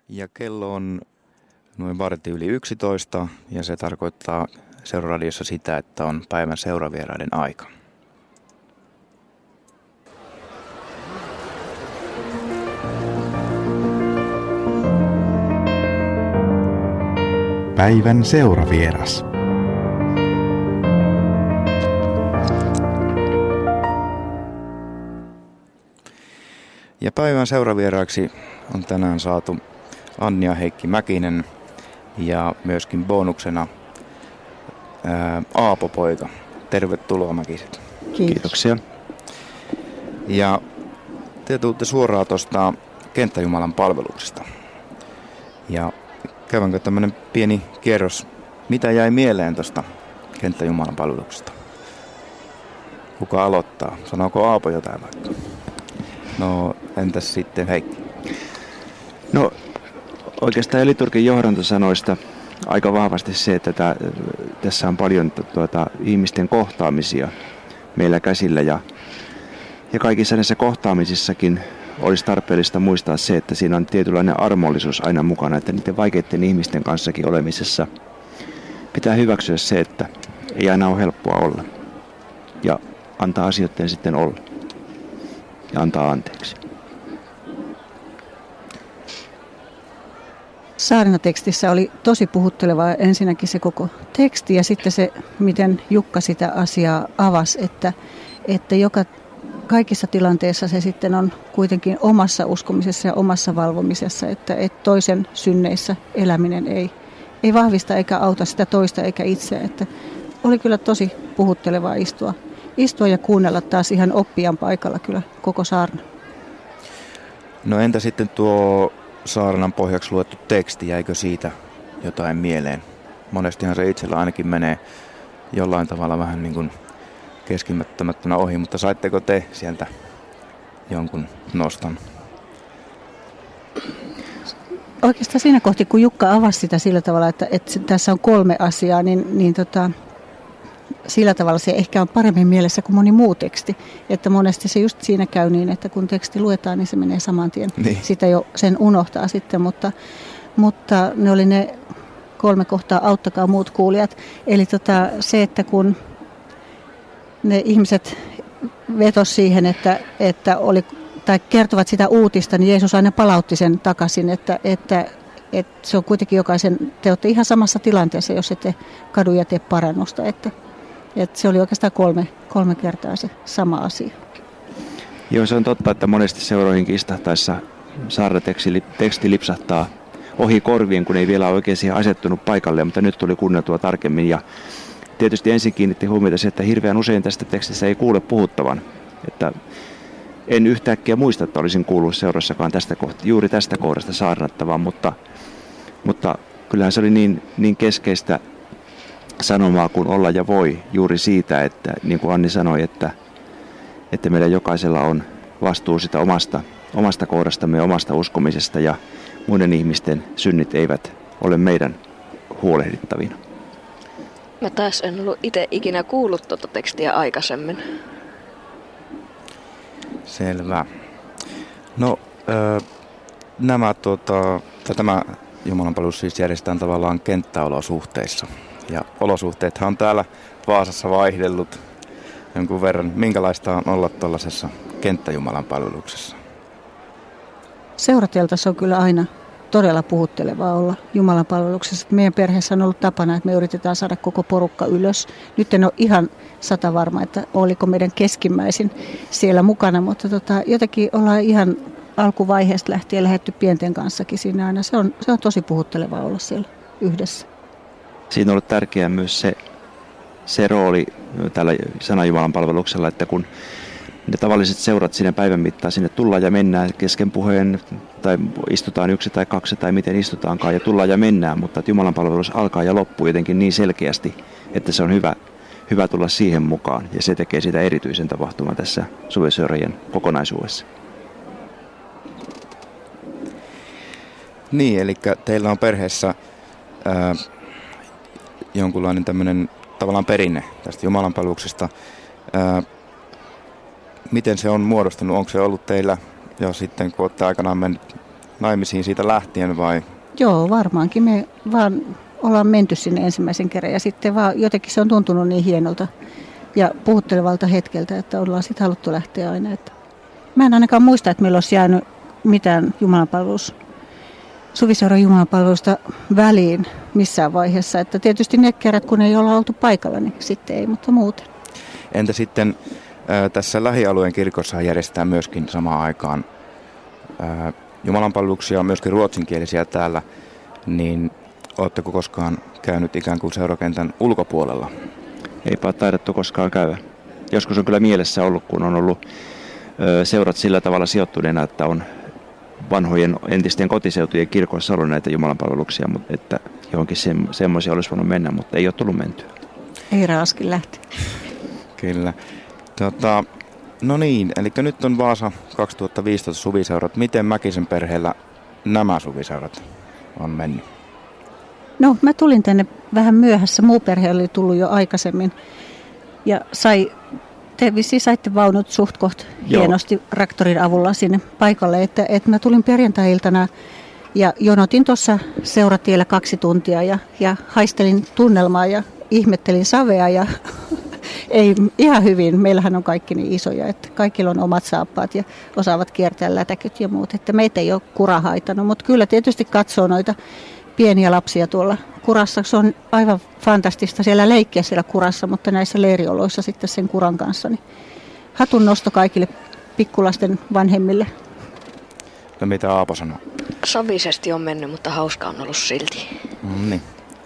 Ja kello on noin vartti yli 11 ja se tarkoittaa Seuraradiossa sitä, että on päivän seuravieraiden aika. Päivän seuravieras. Ja päivän seuravieraaksi on tänään saatu Anni ja Heikki Mäkinen ja myöskin bonuksena Aapo-poika. Tervetuloa Mäkiset. Kiitoksia. Ja te tuutte suoraan tuosta Kenttäjumalan palveluksesta. Ja käydäänkö tämmöinen pieni kierros, mitä jäi mieleen tuosta Kenttäjumalan palveluksesta? Kuka aloittaa? Sanooko Aapo jotain vaikka? No entäs sitten Heikki? No oikeastaan liturgian johdantosanoista aika vahvasti se, että tässä on paljon ihmisten kohtaamisia meillä käsillä ja kaikissa näissä kohtaamisissakin olisi tarpeellista muistaa se, että siinä on tietynlainen armollisuus aina mukana, että niiden vaikeiden ihmisten kanssakin olemisessa pitää hyväksyä se, että ei aina ole helppoa olla ja antaa asioiden sitten olla ja antaa anteeksi. Saarnatekstissä oli tosi puhuttelevaa ensinnäkin se koko teksti ja sitten se, miten Jukka sitä asiaa avasi, että kaikissa tilanteissa se sitten on kuitenkin omassa uskomisessa ja omassa valvomisessa, että toisen synneissä eläminen ei vahvista eikä auta sitä toista eikä itseä. Että oli kyllä tosi puhuttelevaa istua ja kuunnella taas ihan oppijan paikalla kyllä koko saarna. No entä sitten tuo saarnan pohjaksi luettu teksti, jäikö siitä jotain mieleen? Monestihan se itsellä ainakin menee jollain tavalla vähän niin kuin keskimättömättönä ohi, mutta saitteko te sieltä jonkun noston? Oikeastaan siinä kohti, kun Jukka avasi sitä sillä tavalla, että tässä on 3 asiaa, niin sillä tavalla se ehkä on paremmin mielessä kuin moni muu teksti. Että monesti se just siinä käy niin, että kun teksti luetaan, niin se menee saman tien. Niin. Sitä jo sen unohtaa sitten, mutta ne oli ne 3 kohtaa, auttakaa muut kuulijat. Eli se, että kun ne ihmiset vetos siihen, että oli, tai kertovat sitä uutista, niin Jeesus aina palautti sen takaisin, että se on kuitenkin jokaisen, te olette ihan samassa tilanteessa, jos ette kadu ja tee parannusta, että se oli oikeastaan 3 kertaa se sama asia. Joo, se on totta, että monesti seuroihin istahtaessa saarnateksti lipsahtaa ohi korvien, kun ei vielä ole oikein siihen asettunut paikalle, mutta nyt tuli kuunneltua tarkemmin. Ja tietysti ensin kiinnitti huomiota se, että hirveän usein tästä tekstistä ei kuule puhuttavan. Että en yhtäkkiä muista, että olisin kuullut seurassakaan juuri tästä kohdasta saarnattavaa, mutta kyllähän se oli niin keskeistä sanomaa kuin olla ja voi juuri siitä, että niin kuin Anni sanoi, että meillä jokaisella on vastuu sitä omasta kohdastamme ja omasta uskomisesta ja muiden ihmisten synnit eivät ole meidän huolehdittavina. Mä taas en ollut itse ikinä kuullut tuota tekstiä aikaisemmin. Selvä. No tämä jumalanpalvelus siis järjestetään tavallaan kenttäolosuhteissa. Ja olosuhteethan on täällä Vaasassa vaihdellut jonkun verran. Minkälaista on olla tuollaisessa kenttäjumalanpalveluksessa? Seurateltaisiin on kyllä aina todella puhuttelevaa olla jumalanpalveluksessa. Meidän perheessä on ollut tapana, että me yritetään saada koko porukka ylös. Nyt en ole ihan 100% varma, että oliko meidän keskimmäisin siellä mukana, mutta jotenkin ollaan ihan alkuvaiheesta lähtien lähdetty pienten kanssakin siinä aina. Se on tosi puhuttelevaa olla siellä yhdessä. Siinä on ollut tärkeää myös se rooli tällä sanajumalan palveluksella, että kun ne tavalliset seurat siinä päivän mittaan sinne tullaan ja mennään kesken puheen, tai istutaan 1 tai 2 tai miten istutaankaan ja tullaan ja mennään, mutta että Jumalan palvelus alkaa ja loppuu jotenkin niin selkeästi, että se on hyvä tulla siihen mukaan ja se tekee sitä erityisen tapahtuman tässä suviseurien kokonaisuudessa. Niin, eli teillä on perheessä jonkunlainen tämmöinen tavallaan perinne tästä jumalanpalveluksesta. Miten se on muodostunut? Onko se ollut teillä jo sitten, kun olette aikanaan mennyt naimisiin siitä lähtien vai? Joo, varmaankin. Me vaan ollaan menty sinne ensimmäisen kerran ja sitten vaan jotenkin se on tuntunut niin hienolta ja puhuttelevalta hetkeltä, että ollaan sitten haluttu lähteä aina. Että mä en ainakaan muista, että meillä olisi jäänyt mitään Suviseuran jumalanpalvelusta väliin missään vaiheessa. Että tietysti ne kerrat, kun ei olla oltu paikalla, niin sitten ei, mutta muuten. Entä sitten tässä lähialueen kirkossa järjestetään myöskin samaan aikaan jumalanpalveluksia, myöskin ruotsinkielisiä täällä, niin oletteko koskaan käynyt ikään kuin seurakentän ulkopuolella? Eipä ole taidettu koskaan käydä. Joskus on kyllä mielessä ollut, kun on ollut seurat sillä tavalla sijoittuneena, että on vanhojen entisten kotiseutujen kirkoissa ollut näitä jumalanpalveluksia, mutta että johonkin semmoisia olisi voinut mennä, mutta ei ole tullut mentyä. Ei raaskin lähti. Kyllä. No niin, eli nyt on Vaasa 2015 suviseurat. Miten Mäkisen perheellä nämä suviseurat on mennyt? No, mä tulin tänne vähän myöhässä. Muu perhe oli tullut jo aikaisemmin. Ja te vissiin saitte vaunut suht koht hienosti traktorin avulla sinne paikalle. Että mä tulin perjantai-iltana ja jonotin tuossa seuratiellä 2 tuntia ja haistelin tunnelmaa ja ihmettelin savea ja ei ihan hyvin. Meillähän on kaikki niin isoja, että kaikilla on omat saappaat ja osaavat kiertää lätäköt ja muut. Että meitä ei ole kura haitanut, mutta kyllä tietysti katsoo noita pieniä lapsia tuolla kurassa. Se on aivan fantastista siellä leikkiä siellä kurassa, mutta näissä leirioloissa sitten sen kuran kanssa. Niin hatun nosto kaikille pikkulasten vanhemmille. No mitä Aapo sanoo? Savisesti on mennyt, mutta hauska on ollut silti. Niin.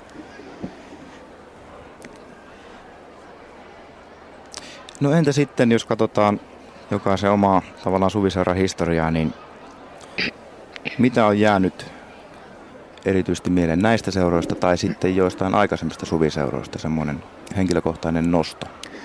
No entä sitten, jos katsotaan jokaisen omaa tavallaan suviseuran historiaa, niin mitä on jäänyt erityisesti mieleen näistä seuroista tai sitten joistain aikaisemmista suviseuroista, semmoinen henkilökohtainen nosto?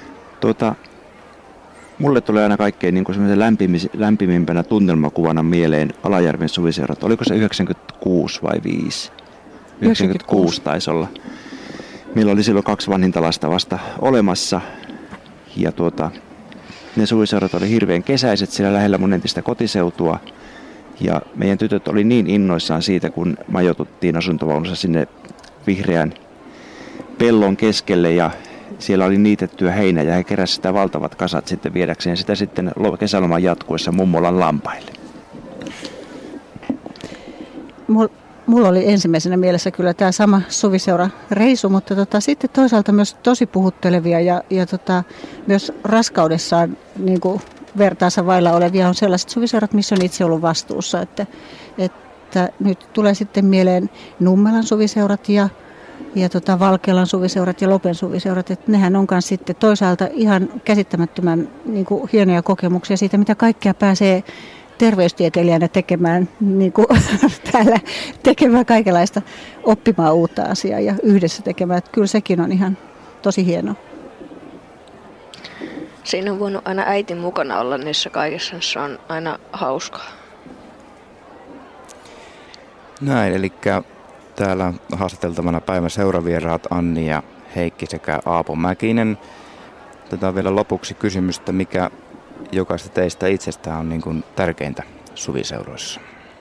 Mulle tulee aina kaikkein niin semmoisen lämpimimpänä tunnelmakuvana mieleen Alajärven suviseurat. Oliko se 96 vai 5? 96 taisi olla. Meillä oli silloin 2 vanhinta lasta vasta olemassa. Ja ne suviseurat oli hirveän kesäiset siellä lähellä mun entistä kotiseutua. Ja meidän tytöt oli niin innoissaan siitä, kun majoituttiin asuntovaunussa sinne vihreän pellon keskelle ja siellä oli niitettyä heinää ja he keräsivät sitä valtavat kasat sitten viedäkseen sitä sitten kesäloman jatkuessa mummolan lampaille. Mulla oli ensimmäisenä mielessä kyllä tämä sama suviseura-reisu, mutta sitten toisaalta myös tosi puhuttelevia ja myös raskaudessaan niin kuin vertaansa vailla olevia on sellaiset suviseurat, missä on itse ollut vastuussa. Että nyt tulee sitten mieleen Nummelan suviseurat ja Valkealan suviseurat ja Lopen suviseurat. Että nehän on myös sitten toisaalta ihan käsittämättömän niin kuin hienoja kokemuksia siitä, mitä kaikkea pääsee terveystieteilijänä tekemään, niin kuin täällä tekemään kaikenlaista, oppimaan uutta asiaa ja yhdessä tekemään. Että kyllä sekin on ihan tosi hienoa. Siinä on voinut aina äiti mukana olla niissä kaikissa, se on aina hauskaa. Näin, eli täällä haastateltavana päivän seuravieraat Anni ja Heikki sekä Aapo Mäkinen. Otetaan vielä lopuksi kysymystä, mikä jokaista teistä itsestään on niin kuin tärkeintä suviseuroissa?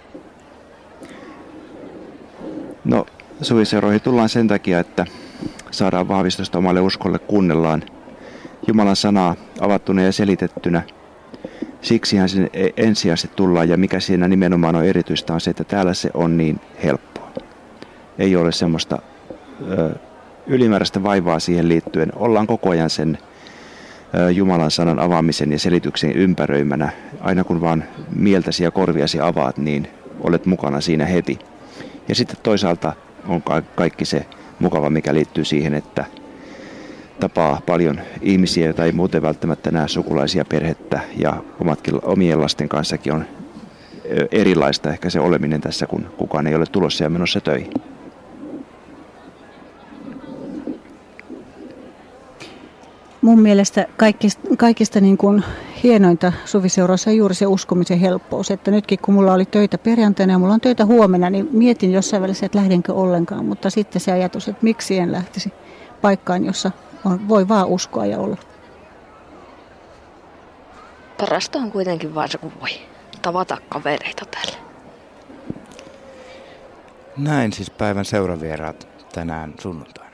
No, suviseuroihin tullaan sen takia, että saadaan vahvistusta omalle uskolle, kuunnellaan Jumalan sanaa avattuna ja selitettynä. Siksihän sen ensisijaisesti tullaan, ja mikä siinä nimenomaan on erityistä on se, että täällä se on niin helppoa. Ei ole semmoista ylimääräistä vaivaa siihen liittyen. Ollaan koko ajan sen Jumalan sanan avaamisen ja selityksen ympäröimänä. Aina kun vaan mieltäsi ja korviasi avaat, niin olet mukana siinä heti. Ja sitten toisaalta on kaikki se mukava, mikä liittyy siihen, että tapaa paljon ihmisiä, joita ei muuten välttämättä näe, sukulaisia, perhettä, ja omien lasten kanssakin on erilaista ehkä se oleminen tässä, kun kukaan ei ole tulossa ja menossa töihin. Mun mielestä kaikista niin kuin hienointa suviseuroissa on juuri se uskomisen helppous. Että nytkin kun mulla oli töitä perjantaina ja mulla on töitä huomenna, niin mietin jossain välissä, että lähdenkö ollenkaan. Mutta sitten se ajatus, että miksi en lähtisi paikkaan, jossa voi vaan uskoa ja olla. Parasta on kuitenkin vaan se, kun voi tavata kavereita täällä. Näin siis päivän seuravieraat tänään sunnuntaina.